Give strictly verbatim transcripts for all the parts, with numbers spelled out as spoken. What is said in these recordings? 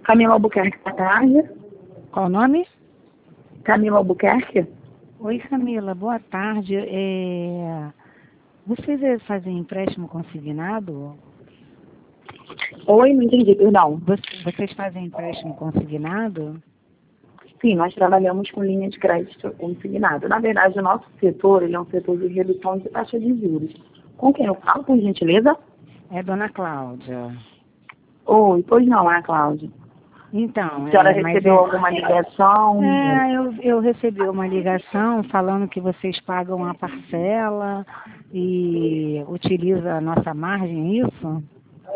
Camila Albuquerque, boa tarde. Qual o nome? Camila Albuquerque. Oi, Camila, boa tarde. É... Vocês eh, fazem empréstimo consignado? Oi, não entendi, perdão. Você- Vocês fazem empréstimo consignado? Sim, nós trabalhamos com linha de crédito consignado. Na verdade, o nosso setor ele é um setor de redução de taxa de juros. Com quem eu falo, por gentileza? É, dona Cláudia. Oi, pois não, é a Cláudia. Então, A senhora é, mas recebeu é, alguma ligação? é, eu, eu recebi uma ligação falando que vocês pagam a parcela e utiliza a nossa margem, é isso?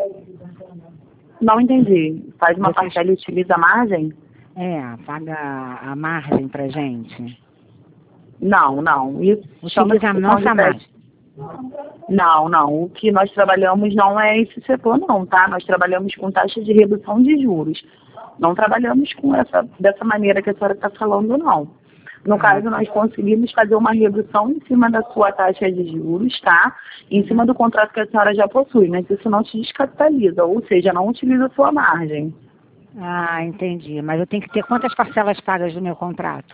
Não entendi. Faz uma Vocês- parcela e utiliza a margem? É, paga a margem pra gente. Não, não. Isso chama Utiliza a de nossa de crédito. margem. Não, não. O que nós trabalhamos não é esse setor, não, tá? Nós trabalhamos com taxa de redução de juros. Não trabalhamos com essa, dessa maneira que a senhora está falando, não. No Ah, caso, nós conseguimos fazer uma redução em cima da sua taxa de juros, tá? Em cima do contrato que a senhora já possui, mas isso não te descapitaliza, ou seja, não utiliza a sua margem. Ah, entendi. Mas eu tenho que ter quantas parcelas pagas do meu contrato?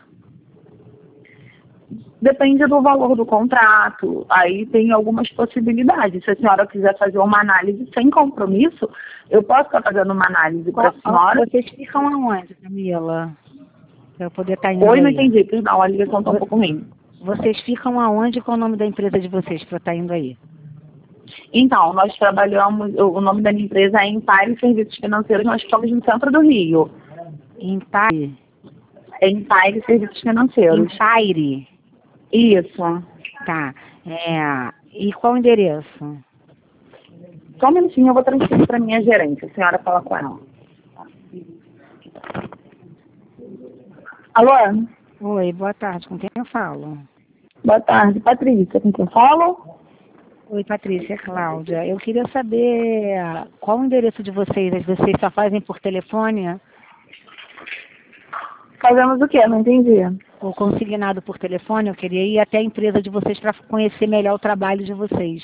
Depende do valor do contrato, aí tem algumas possibilidades. Se a senhora quiser fazer uma análise sem compromisso, eu posso estar fazendo uma análise para a senhora. Vocês ficam aonde, Camila? Para eu poder estar indo Oi, não aí. entendi, perdão, a ligação está um pouco ruim. Vocês ficam aonde? Qual é o nome da empresa de vocês para eu estar indo aí? Então, nós trabalhamos, o nome da minha empresa é Empire Serviços Financeiros, nós ficamos no centro do Rio. Empire? É Empire Serviços Financeiros. Empire? Isso. Tá. É, e qual o endereço? Só um minutinho, eu vou transferir para minha gerente, a senhora fala com ela. Alô? Oi, boa tarde. Com quem eu falo? Boa tarde, Patrícia, com quem eu falo? Oi, Patrícia, é Cláudia. Eu queria saber qual o endereço de vocês. Vocês só fazem por telefone? Fazemos o quê? Não entendi. Ou consignado por telefone? Eu queria ir até a empresa de vocês para conhecer melhor o trabalho de vocês.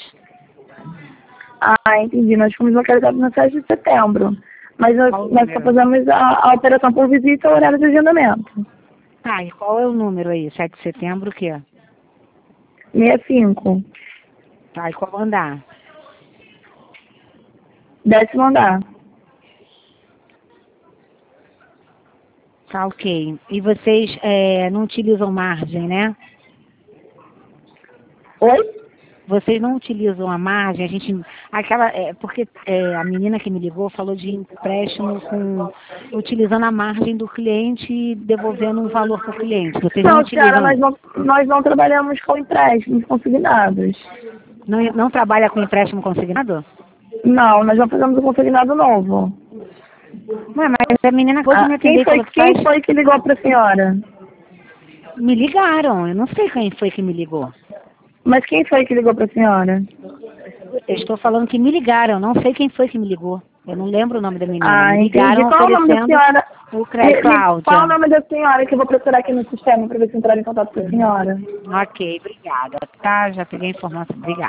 Ah, entendi. Nós fomos localizados no sete de setembro. Mas nós, Qual o nós só número? fazemos a, a operação por visita e horário de agendamento. Tá, e qual é o número aí? sete de setembro o quê? sessenta e cinco. Tá, e qual andar? Décimo andar. Tá, ok. E vocês é, não utilizam margem, né? Oi? Vocês não utilizam a margem, a gente, aquela, é, porque é, a menina que me ligou falou de empréstimo com, utilizando a margem do cliente e devolvendo um valor para o cliente. Vocês não, Não, utilizam, senhora, nós não, nós não trabalhamos com empréstimos consignados. não, não trabalha com empréstimo consignado? Não, nós não fazemos o consignado novo. Ué, mas a menina acabou de me Ah, quem atender, foi, falou que quem faz- foi que ligou para a senhora? me ligaram, eu não sei quem foi que me ligou. Mas quem foi que ligou para a senhora? Eu estou falando que me ligaram, não sei quem foi que me ligou. Eu não lembro o nome da menina. Ah, me entendi. ligaram Qual o nome da oferecendo senhora? o crédito, Me- me- Qual o Cláudia. nome da senhora que eu vou procurar aqui no sistema para ver se entrar em contato com a senhora? Ok, obrigada. Tá, já peguei a informação. Obrigada.